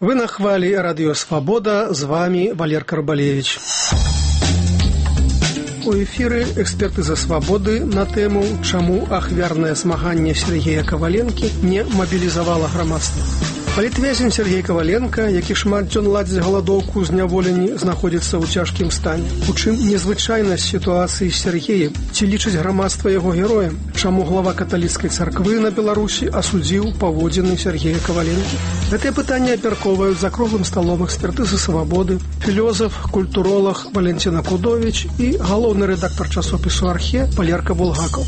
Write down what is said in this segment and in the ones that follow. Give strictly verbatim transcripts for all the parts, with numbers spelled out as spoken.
Вы на хвалі Радио Свобода, з вами Валер Карбалевич. У эфіры «Эксперты за свабоды» на тэму «Чаму ахвярнае змаганне Сергея Каваленкі не мабілізавала грамадства». Палітвязень Сергей Каваленка, які шмат дзён ладзіць галадоўку ў зняволенні, знаходзіцца ў цяжкім стане. У чым незвычайнасць сітуацыі з Сергеем? Ці лічыць грамадства яго героем? Чаму глава каталіцкай царквы на Беларусі асудзіў паводзіны Сергея Каваленкі? Гэтыя пытанні абмяркоўваюць за круглым сталом эксперты за свабоды, філёзаф, культуролог Валентина Кудович і галоўны рэдактар часопісу «Архе» Валерка Булгакаў.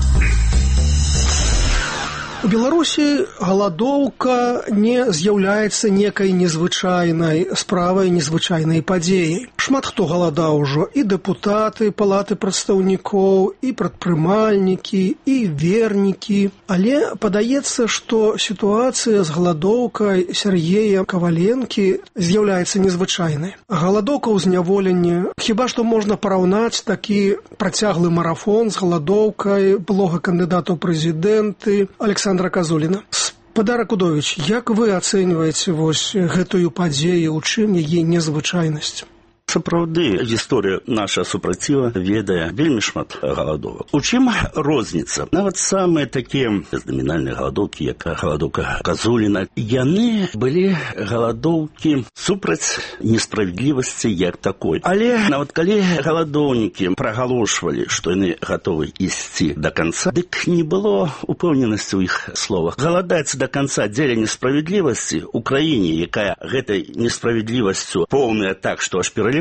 У Беларусі галадоўка не з'яўляецца некай незвычайнай справай, незвычайнай падзеяй. Шмат хто галадаў ужо, і дэпутаты, палаты прадстаўнікоў, і прадпрымальнікі, і вернікі. Але падаецца, што сітуацыя з галадоўкай Сергея Каваленкі з'яўляецца незвычайнай. Галадоўка ў зняволенні. Хіба што можна параўнаць такі працяглы марафон з галадоўкай былога кандыдата ў прэзідэнты Александра Казуліна. Спадар Кудович, як вы ацэньваеце вось гэтую падзею, у чым яе незвычайнасць? Сапраўды, гісторыя наша супраціва ведае вельмі шмат галадовак. У чым розніца? Нават самыя такія знамінальныя галадоўкі, як галадоўка Казуліна, яны былі галадоўкі супраць несправядлівасці як такой. Але нават калі галадоўнікі прагалошвалі, што яны гатовы ісці да канца, дык не было упэўненасці ў іх словах. Галадаць да канца дзеля несправядлівасці ў краіне, якая гэтай несправядлівасцю поўная так, што аж пераліваецца,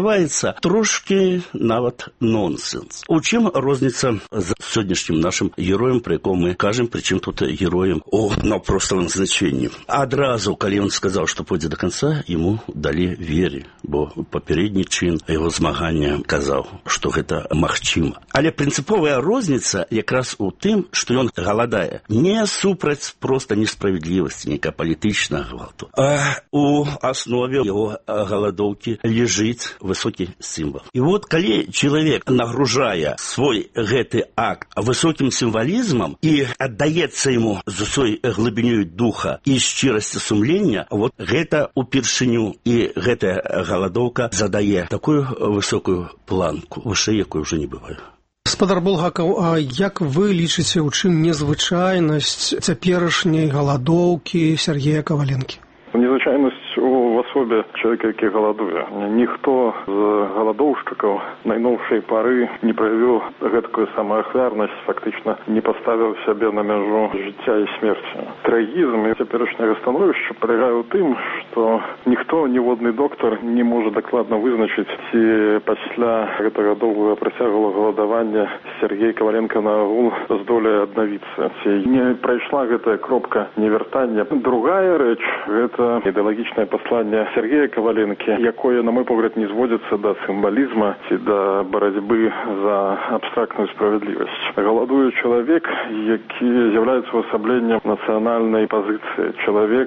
трошки нават нонсенс. У чым розніца з сённяшнім нашым героем, про якого мы кажем, причым тут героем о напростовым значенні. Адразу, калі ён сказаў, што пойдзе до конца, ему далі веры, бо папярэдні чин яго змагання казаў, што гэта магчыма. Але прынцыповая розніца якраз у тым, што ён галадае не супраць проста несправядлівасці, нейкая палітычная гвалту, а у аснове яго галадоўкі лежыць высокі сімвал. І вот калі чалавек нагружае свой гэты акт высокім сімвалізмам і аддаецца яму з усёй глыбінёй духа і шчырасці сумлення, вот гэта упершыню і гэтая галадоўка задае такую высокую планку, вышэй якой уже не бывае. Спадар Булгакаў, а як вы лічыце, у чым незвычайнасць цяперашняй галадоўкі Сергея Каваленкі? Незвычайнасць у асобе чалавека, які галадуе. Ніхто з галадоўшчыкаў найноўшай пары не праявіў гэткую самаахвярнасць, фактычна не паставіў сябе на мяжу жыцця і смерці. Трагізм і цяперашняга становішча палягае ў тым, што ніхто, ніводны доктар не можа дакладна вызначыць, ці пасля гэтага доўгага працяглага галадавання Сергей Каваленка наагул здолее аднавіцца, ці не прайшла гэтая кропка невяртання. Другая рэч – гэта ідэалагічнае пасланне Сергея Каваленкі, якое, на мой погляд, не зводзіцца да сімвалізма ці да барацьбы за абстрактную справядлівасць. Галадуе чалавек, які з'яўляецца увасабленнем нацыянальнай пазіцыі. Чалавек,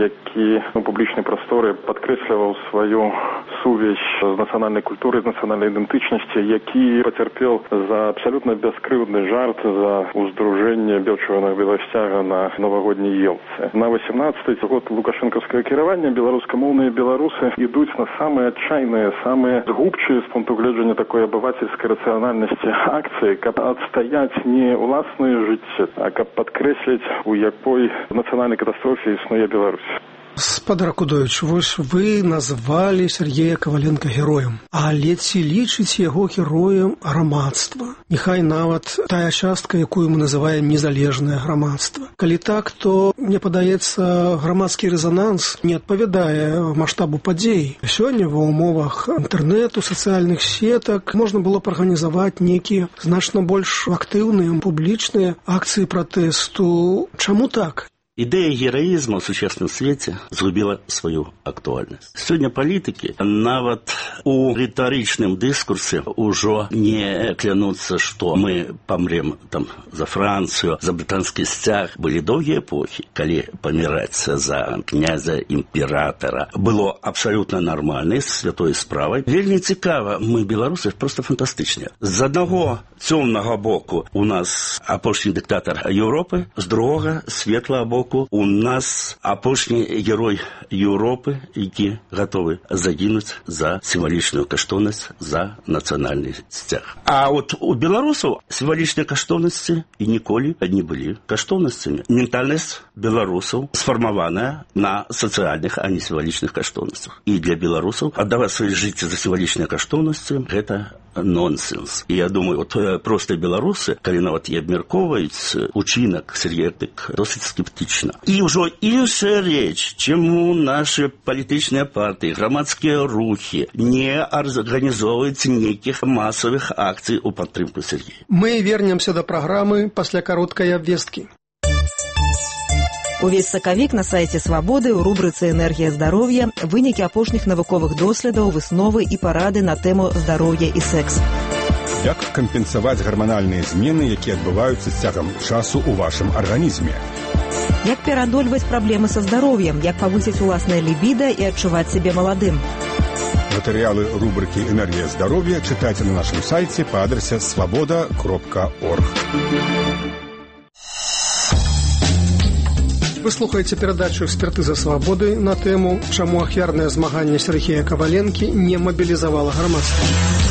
які у публічнай прасторы падкрэсліваў сваю сувязь з нацыянальнай культурай, з нацыянальнай ідэнтычнасці, які пацярпеў за абсалютна бяскрыўдны жарт за ўздружэнне белчырвонага беласцяга на навагодняй елцы. На васемнадцаты год лукашэнкаўскага кіравання беларускамоўныя беларусы ідуць на самыя адчайныя, самыя згубчыя з пункту гледжання такой абывацельскай рацыянальнасці акцыі, каб адстаяць не ўласнае жыццё, а каб падкрэсліць, у якой нацыянальнай катастрофе існуе Беларусь. Спадар Кудович, вось вы назвалі Сергея Каваленка героем, але ці лічыць яго героем грамадства? Няхай нават тая частка, якую мы называем незалежнае грамадства. Калі так, то, мне падаецца, грамадскі рэзананс не адпавядае маштабу падзей. Сёння ва ўмовах інтэрнэту, сацыяльных сетак можна было б арганізаваць нейкія значна больш актыўныя, публічныя акцыі пратэсту. Чаму так? Ідэя гераізму ў сучасным свеце згубіла сваю актуальнасць. Сёння палітыкі нават у рытарычным дыскурсе ўжо не клянуцца, што мы памрем там за Францыю, за брытанскі сцяг. Былі доўгія эпохі, калі паміраць за князя імператара было абсалютна нармальнай, святой справай. Вельмі цікава, мы беларусы проста фантастычныя. З аднаго цёмнага боку у нас апошні дыктатар Еўропы, з другога светлага боку боку у нас апошні герой Еўропы, які гатовы загінуць за сімвалічную каштоўнасць, за нацыянальны сцяг. А от у беларусаў сімвалічныя каштоўнасці і ніколі не былі каштоўнасцямі. Ментальнасць беларусаў сфармаваная на сацыяльных, а не сімвалічных каштоўнасцях. І для беларусаў аддаваць сваё жыццё за сімвалічныя каштоўнасці – гэта нонсенс. І я думаю, от простыя беларусы, калі нават і абмяркоўваюць учынак Сергея, дык досыць скептычна. І ўжо іншая рэч, чаму нашы палітычныя партыі, грамадскія рухі не арганізоўваюць нейкіх масавых акцый у падтрымку Сергея. Мы вернемся да праграмы пасля кароткай абвесткі. Увесь сакавік на сайце «Свабоды» ў рубрыцы «Энергія здароўя» вынікі апошніх навуковых доследаў, высновы і парады на тэму здароўя і секс. Як кампенсаваць гарманальныя змены, якія адбываюцца з цягам часу ў вашым арганізме? Як пераадольваць праблемы са здароўем, як павысіць уласнае лібіда і адчуваць сябе маладым. Матэрыялы рубрыкі «Энергія здароўя» чытайце на нашым сайце па адрасе свабода кропка орг. Вы слухаеце перадачу «Экспертыза свабоды» на тэму «Чаму ахвярнае змаганне Сергея Каваленкі не мабілізавала грамадства».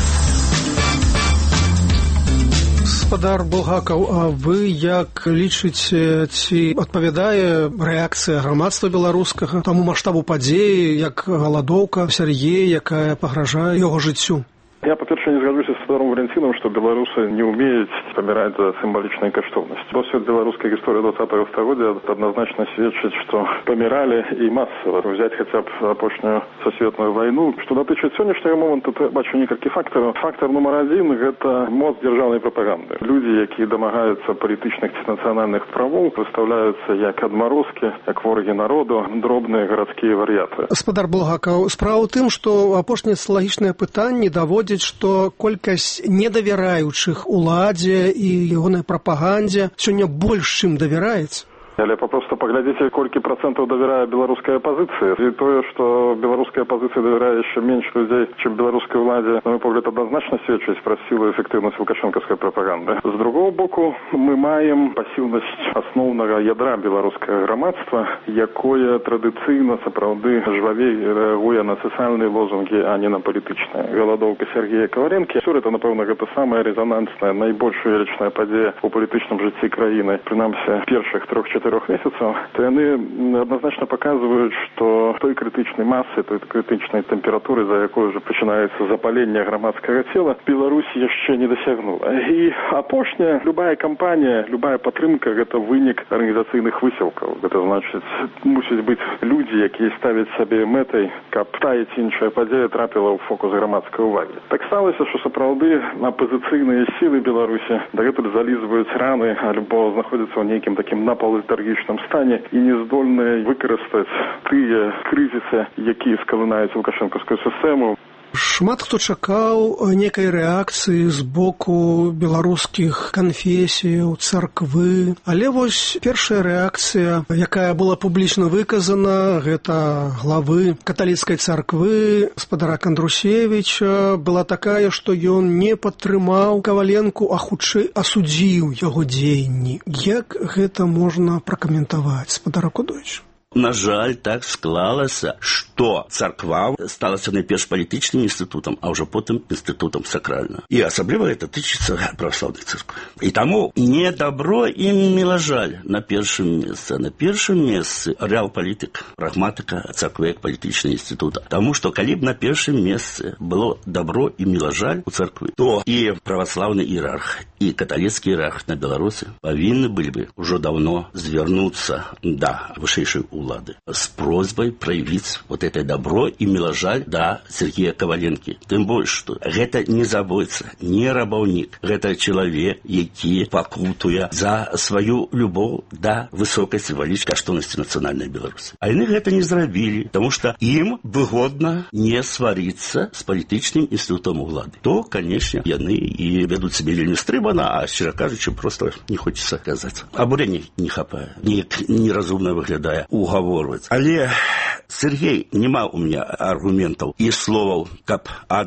Гаспадар Булгакаў, а вы як лічыце, ці адпавядае рэакцыя грамадства беларускага таму маштабу падзеі, як галадоўка Сергея, якая пагражае яго жыццю? Я, по-перше, не згоджуся з Федором Валентином, что белорусы не умеют помирать за символичные каштовности. Досвід белорусской истории двадцатого столетия однозначно свидчит, что помирали и массово. Взять хотя бы опошнюю сусветную войну. Что дотычить сегодняшнего момента, то бачу некалькі факторов. Фактор номер один – это моц державной пропаганды. Люди, які домагаються політичних чи національних правов, виставляються як адморозки, як вороги народу, дробные городские вар'яты. Гаспадар Булгакаў, справа ў тым, што апошняе социалагічнае пытанне даводзіць, што колькасць недавяраючых уладзе і ягонай прапагандзе сёння больш, чым давяраецца. Але попросту поглядите, колькі процентов доверяет белорусской оппозиции. И то, что белорусская оппозиция доверяет еще меньше людей, чем белорусской владе, на мой погляд, однозначно свидчить про силу и эффективность лукашенковской пропаганды. С другого боку, мы маем пассивность основного ядра белорусского громадства, якое традиційно, сапраўды, жвавей реагує на социальные лозунги, а не на политичные. Голодовка Сергея Коваленки. Все это, напевно, это самая резонансная, наибольшая величная подія у політичному житті країни, принаймні, перших трьох-чотирьох месяцев, то они однозначно показывают, что той критичной массы, той критичной температуры, за якою вже починається запалення громадського тіла, Білорусь ще не досягнула. І апошня, любая кампанія, любая підтримка – це виник організаційних висілків. Це значить, мусять бути люди, які ставлять собі метою, щоб та і інша подія трапила у фокус громадської уваги. Так сталося, що, справді, опозиційні сили Білорусі догетуль залізують рани, або знаходяться у неким таким наполітаргічному стані і не здольні використати ті кризиси, які скалинаються лукашенківську систему. Шмат хто чакаў некай рэакцыі з боку беларускіх канфесіяў, царквы. Але вось першая рэакцыя, якая была публічна выказана, гэта главы каталіцкай царквы, гаспадара Кандрусевіча, была такая, што ён не падтрымаў Каваленку, а хутчэй асудзіў яго дзеянні. Як гэта можна пракаментаваць, гаспадар Кудовіч? На жаль, так склалася, што царква сталася найперш палітычным інстытутам, а ўжо потым інстытутам сакральным. І асабліва гэта тычыцца праваслаўнай царквы. І таму не дабро і міла жаль на першым месцы. На першым месцы рэал-палітык, прагматыка царквы як палітычнага інстытута. Таму што калі б на першым месцы было дабро і міла жаль у царквы, то і праваслаўны іерарх, і каталіцкі іерарх на Беларусі павінны былі бы ўжо даўно звярнуцца да вышэйшай улады с просьбой проявить вот это добро и миложаль до Сергея Коваленки. Тем больше, что это не забойца, не рабаўнік, это человек, які пакутуе за свою любовь до высокой символической каштоўнасці национальной Беларуси. А яны гэта не зрабілі, потому что им выгодно не свариться с политичным институтом улады. То, конечно, яны и ведут себя вельмі стрымана, а, щиро кажучи, просто не хочется казаць. Абурення не хапае, неяк неразумна выглядае угаворваць. Але, Сергей, нема у меня аргументаў і словаў, каб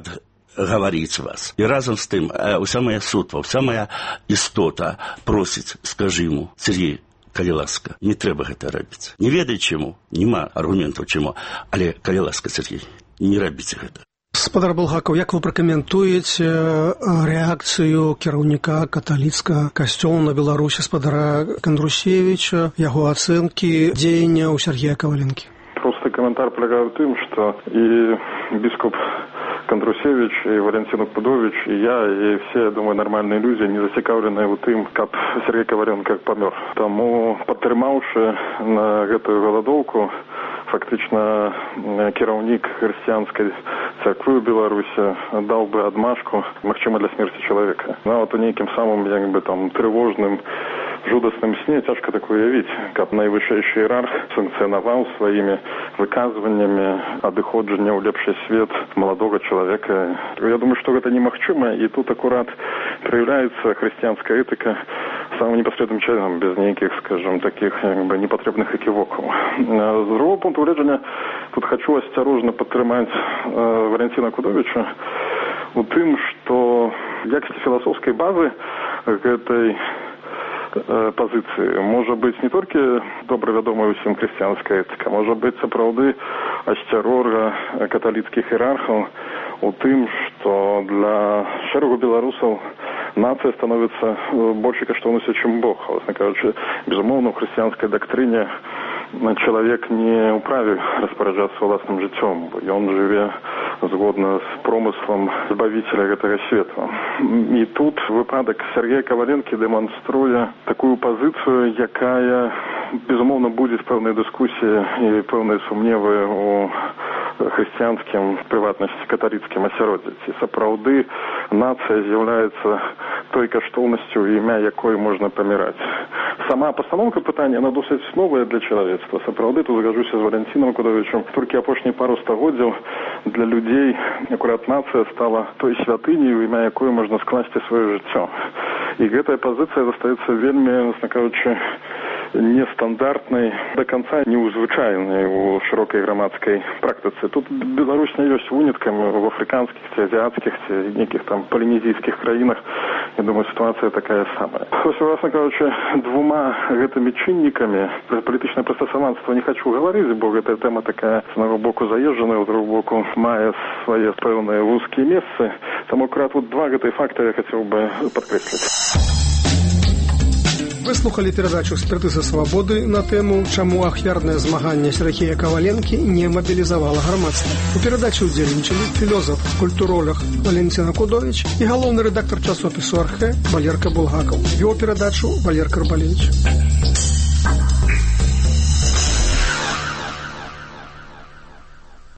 адгаварыць вас. І разам з тым, уся моя сутва, уся моя істота просіць, скажы ему, Сергей, калі ласка, не трэба гэта рабіць. Не ведай чаму, няма аргументаў чаму, але калі ласка, Сергей, не рабіце гэта. Спадар Булгакаў, як вы пракаментуеце рэакцыю кіраўніка каталіцкага касцёла на Беларусі спадара Кандрусевіча, яго ацэнкі дзеянняў Сергея Каваленкі? Просто комментарий полягает в том, что и бископ Кандрусевич, и Валентин Кудович, и я, и все, я думаю, нормальные люди не зацікавлены у тым, как Сергей Каваленко помер. Тому, падтрымаўшы на гэтую галадоўку, фактично кіраўнік хрысціянскай царквы ў Беларусі даў бы адмашку, магчыма, для смерти человека. Ну, вот у нейкім самым, як бы, там, тревожным, жудасным сне цяжка такое уявіць, каб найвышэйшы іерарх санкцыянаваў сваімі выказваннямі адыходжання ў лепшы свет маладога чалавека. Я думаю, што гэта немагчыма, і тут акурат праяўляецца хрысціянская этыка самым непасрэдным чынам, без нейкіх, скажем, таких як бы непатрэбных эківокаў. З другого пункту гледжання тут хочу асцярожна падтрымаць э, Валентина Кудовича у тым, што якасці філасофскай базы гэтай пазіцыі можа быць не толькі добра вядомая ўсім хрысціянская этыка, можа быць сапраўды асцярога каталіцкіх іерархаў у тым, што для шэрагу беларусаў нацыя становіцца большай каштоўнасцю, чым Бог. Власне кажучы, безумоўна, у хрысціянскай дактрыне чалавек не ўправе распараджацца ўласным жыццём, бо ён жыве згодна з промыслам збавіцеля гэтага свету. І тут выпадак Сергея Каваленкі дэманструе такую пазіцыю, якая, безумоўна, будзе пэўнай дыскусіі і пэўныя сумневы у хрысціянскім, прыватнасці каталіцкім асяроддзі. Ці сапраўды нацыя з'яўляецца той каштоўнасцю, імя якой можна паміраць. Сама пастаноўка пытання, она досыць новая для чалавецтва. Сапраўды, тут згажуся з Валентинам Кудовичем, толькі апошнія пару стагоддзяў для людзей акурат нацыя стала той святыняй, у імя якой можна скласці сваё жыццё. І гэтая пазіцыя застаецца вельмі, власна кажучы, нестандартнай, до конца неузвычайнай у шырокай грамадскай практыцы. Тут Беларусь не ёсць выняткам в афрыканскіх ці азіяцкіх ці нейкіх там палінезійскіх краінах. Я думаю, ситуация такая самая. Ось, власне кажучи, двума гэтымі чыннікамі палітычнае прыстасаванства не хочу гаварыць, бо гэтая тэма такая з одного боку заезжаная, з другого боку мае свае пэўныя вузкія месцы. Таму акурат вот два гэтыя факты я хацеў бы падкрэсліць. Вы слухали перадачу «Экспертыза свабоды» на тэму «Чаму ахвярнае змаганне Сергея Каваленкі не мабілізавала грамадства». У перадачы ўдзельнічалі філозаф, культуролог Валентин Кудович і галоўны рэдактар часопісу «Архэ» Валерка Булгакаў. Вёў перадачу Валерка Рыбалевич.